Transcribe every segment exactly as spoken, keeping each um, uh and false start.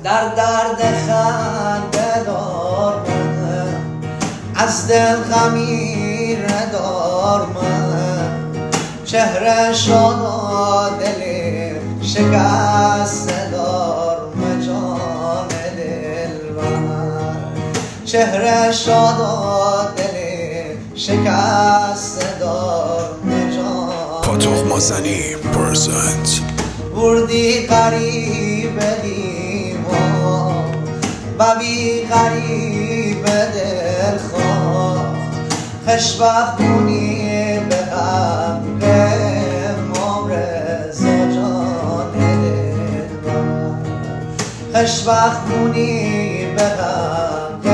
در درد خنده دار من، از دل غمی ندار من، چهره شاد و دل شکسته دار من جان دلبر، چهره شاد و دل شکسته دار من جان پاتوق مازنی پرزنت بردی قریب دیوان ببی غریب دلخواه، خوشبختونی به حق مورزا جان دلبر، خوشبختونی به حق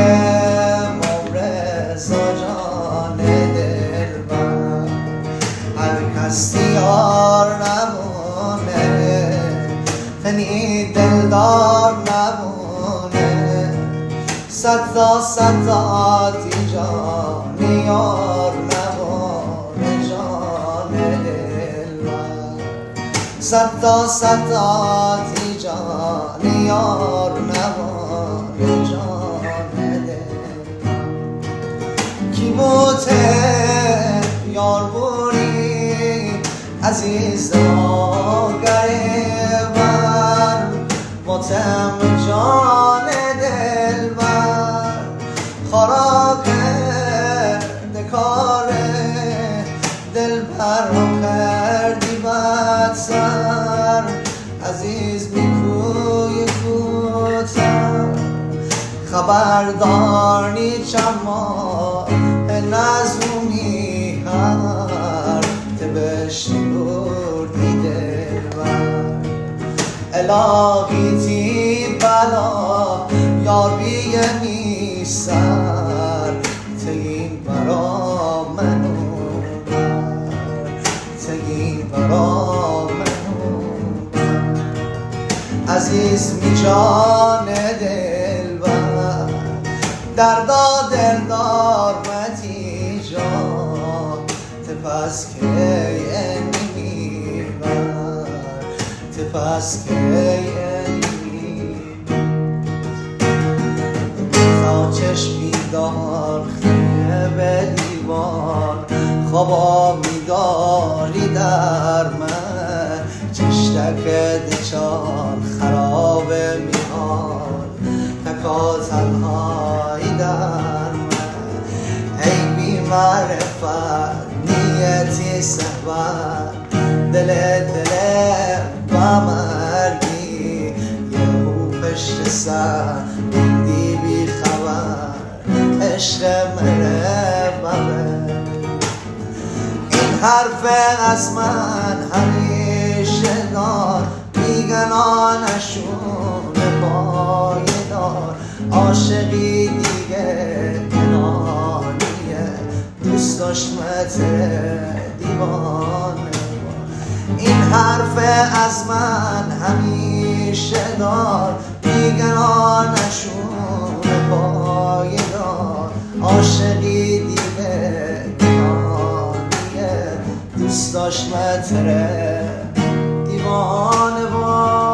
مورزا جان دلبر، هر کس دیار نمونه تنی دلدار نمونه، صد تا صد تا تی جان یار نمونه جان دلبر، صد تا صد تا تی جان یار نمونه جان دلبر، کی بوته یار بوری عزیز آگره بر متم جان دلبر، خراب کرده کار دلبر رو کردی بدسر، عزیز میکوی کوتر خبردار نیچم ما نزمونی هر تبشتی بردی دلبر، الهی تی بلا یار بیمی سر تگین برا منو بر، تگین برا منو بر، عزیز می جان دلبر، دردا دلدار متی جان تپس که یعنی بر، تپس که یعنی تا چشمی دار خیه به دیوان، خوابا میداری در من، چشتک دچار خراب میان تکا تنهایی در من، ای بی معرفت نیتی صحبت دل دل بمرگی، یهو پشت سر دیدی بی خبر عشق مره ببر، این حرف از من همیشه دار بیگنانشون پایدار، عاشقی دیگه کنانیه دوست داشتمت دیوانه، این حرف از من همیشه دار بیگنانشون پایدار، عاشقی دیگه کنانیه دوست داشتمت دیوانه با